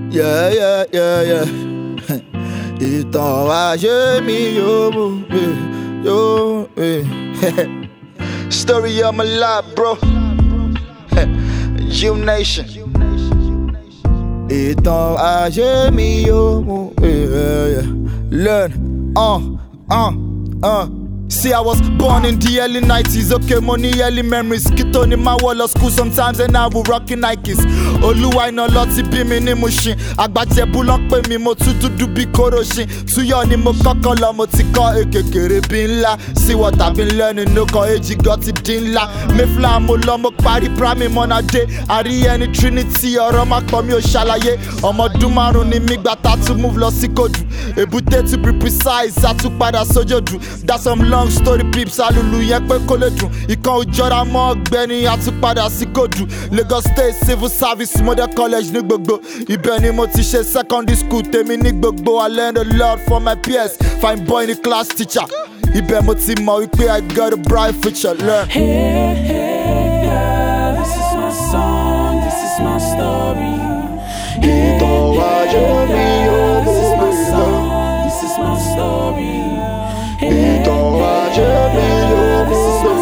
Yeah, yeah, yeah, yeah. Ìtàn ayé mi yóò mú Story of my life, bro. You Nation. Ìtàn ayé mi yóò mú Learn, See, I was born in the early 90s. Okay, money, early memories. Kito ni my wall of school sometimes, and I will rockin' Nikes. Oluwa ina loti bí mi ní Mushin. Àgbàjẹ̀bú ló ń pè mí, mo tún dúdú bí Koroshin. Túyọ̀ ni mo kọ́kọ́ lọ, mo ti kọ́ kékeré bí ńlá. See what I've been learning, no kan èjì gan ti dín ńlá. Mayflower mo lọ, mo parí primary mọ́nadé. Àrí ẹni Trinity, ọ̀rọ̀ máa pọ̀ mi ò ṣàlàyé. Ọmọdún márùn-ún ni mi gbà tá tún move lọ sí Kòdù. Èbúté to be precise, a tún padà sójòdù. That's some long story peeps, alulu yẹn pé kó lè dùn. Ìkan òjọra mọ́ ọ̀gbẹ́ni, a tún padà sí Kòdù. Lagos State Civil Service Model College ní gbogbo. Ibẹ̀ ni mo ti ṣe secondary school tèmi ní gbogbo. I learned a lot from my peers, fine boy ní class teacher. Ibẹ̀ mo ti mọ̀ wípé I got a bright future. Learn. Hey, hey, yeah, this is my song, this is my story. Ìtàn ayé mi yóò mú This is my song, this is my story. Ìtàn ayé mi yóò mú This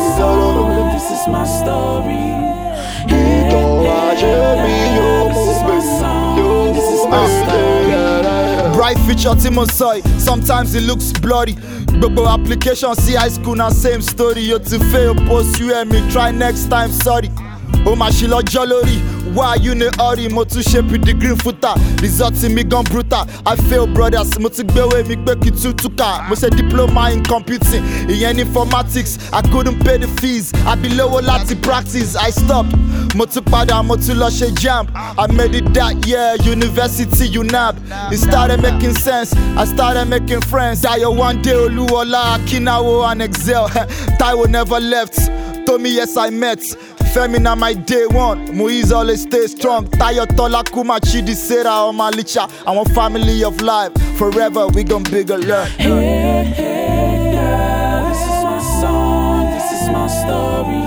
is my story. Ìtàn ayé mi yóò mú This is my story. Bright future tí mo sọ yìí, sometimes it looks blurry. Gbogbo application sí high school na same story. You ti fail post UME, try next time, sorry. Ó máa ṣì lọ́jọ́ lórí. Why you no hurry? Mo tún ṣe pre-degree footer. Result mi gan brutal. I fail brothers. Mo ti gbéwé mi pé kí tútúkà. Mo ṣe diploma in computing. Ìyẹn ní informatics. I couldn't pay the fees. Àbí lówó láti practice. I stopped. Mo tún padà, mo tún lọ ṣe JAMB. I made it that year, university UNAB. It started making sense. I started making friends. Dayo one day, Oluwola, Akinawo and Excel. Taiwo never left. Tomi, yes, I met. Femina my day one, Muiz always stay strong. Tayo Tola Kuma Chidi Sera Omalicha. I'm a family of life, forever we gon' bigger learn. Hey, hey, yeah, this is my song, this is my story.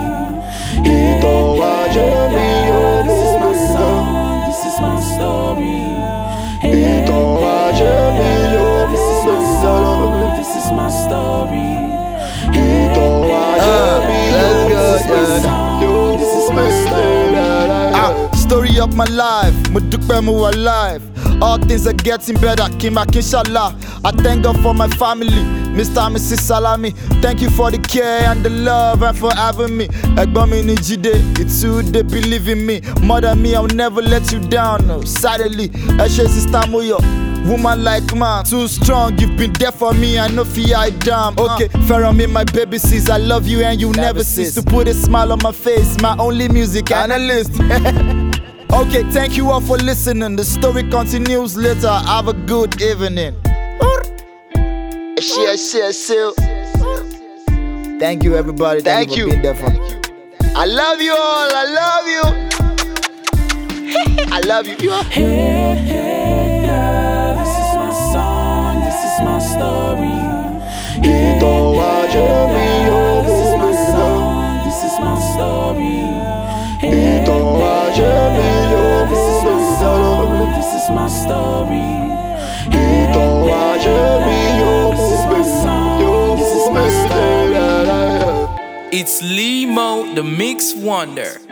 Ìtàn ayé mi yóò mú This is my song, this is my story. Ìtàn ayé mi yóò mú This is my story. Ìtàn ayé mi yóò mú Story of my life, mo dúpẹ́ mo wà alive. All things are getting better, Kima Kinshallah. I thank God for my family, Mr. and Mrs. Salami. Thank you for the care and the love and for having me. Ẹ̀gbọ́n mi ní Jídé, it's who they believe in me. Mother me, I'll never let you down, no. Sadly, ẹ ṣé sister Moyo. Woman like man, too strong, you've been there for me, I know fear I damn. Okay, Pharaoh me, my baby says I love you and you never cease to put a smile on my face, my only music analyst. Okay, thank you all for listening, the story continues later, have a good evening. Thank you everybody, thank you for being there for me. I love you all, I love you. I love you. Hey, hey, yeah, this is my song, this is my story. Ìtàn ayé mi yóò mú This is my song, this is my story. Ìtàn ayé mi yóò mú This is my story. Ìtàn ayé mi yóò mú This is my story. It's Limo, the Mix Wonder.